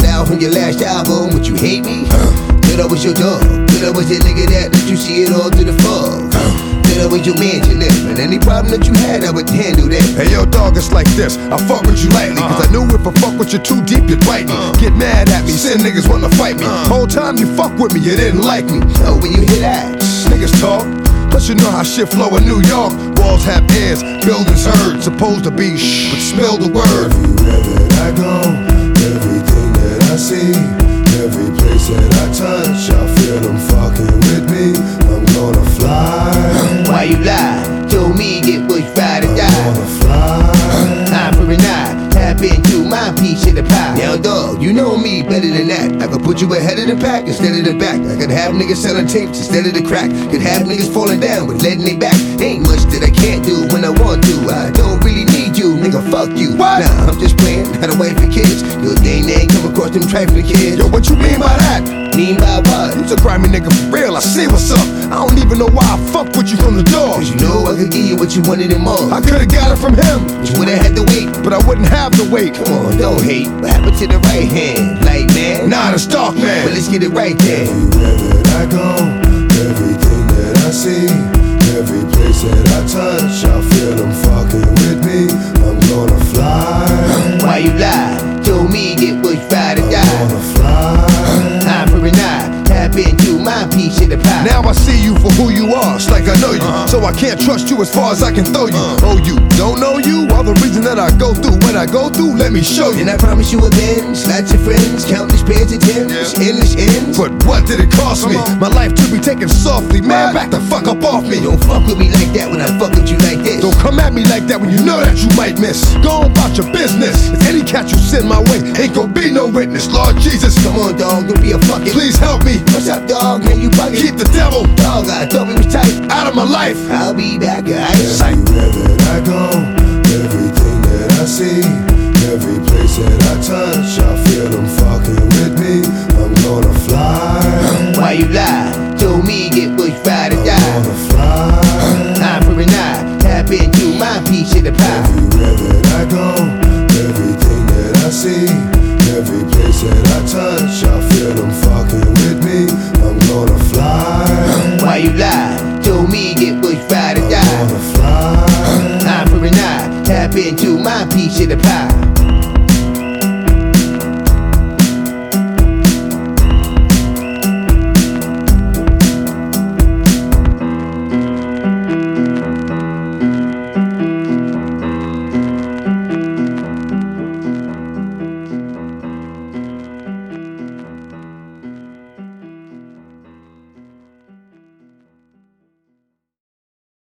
out from your last album. Would you hate me? Good I was your dog. Good I was that nigga that let you see it all through the fog. Good I was your man to live. And any problem that you had, I would handle that. Hey yo dog, it's like this. I fuck with you lightly, cause I knew if I fuck with you too deep, you'd bite me. Get mad at me, send niggas wanna fight me. Whole time you fuck with me, you didn't like me. Oh, when you hear that, niggas talk. Plus you know how shit flow in New York. Walls have ears, buildings heard. Supposed to be shh, but spill the word. Everywhere that I go, everything that I see, every place that I touch, I feel them fucking with me. I'm gonna fly. Why you lie? Told me get bush fried or I'm die. gonna fly. Eye for an eye, tap into my piece of the pie. Now dog, you know me better than that. I could put you ahead of the pack instead of the back. I could have niggas selling tapes instead of the crack. Could have niggas falling down but letting it back. Ain't much that I can't do when I want to. I don't really need you, nigga, fuck you. What? Nah, I'm just playing, had a wife and kids. Your dang ain't come across them trifling kids. Yo, what you mean by that? Mean by what? You's a grimy nigga for real, I see what's up. I don't even know why I fuck with you from the door. Cause you know I could give you what you wanted and more. I could've got it from him, But you would've had to wait. but I wouldn't have to wait. Come on, don't hate. What happened to the right hand? Light man? Nah, it's dark, But man. let's get it right then. Everywhere that I go, everything that I see, every place that I touch, I feel them fucking with me. I'm gonna fly. Why you lie? Told me get bush fried or I'm die. gonna fly. Eye for an eye, tap into my piece of the pie. Now I see you for who you are, it's like I know you. So I can't trust you as far as I can throw you. Oh, you don't know you? All the reason that I go through what I go through, let me show you. And I promise you a Benz, lots of friends, countless pairs of Timbs, endless ends. But what did it cost me? My life to be taken softly, man, back the fuck up off me. Don't fuck with me like that when I fuck with you like this. Don't come at me like that when you know that you might miss. Go on about your business. If any cat you send my way, ain't gon' be no witness. Lord Jesus, Come on, dog, don't be a fucking. please help me. What's up, dog? Man, you bugging. Keep the devil Dog, I thought we was tight. out of my life. I'll be back, guys. Everywhere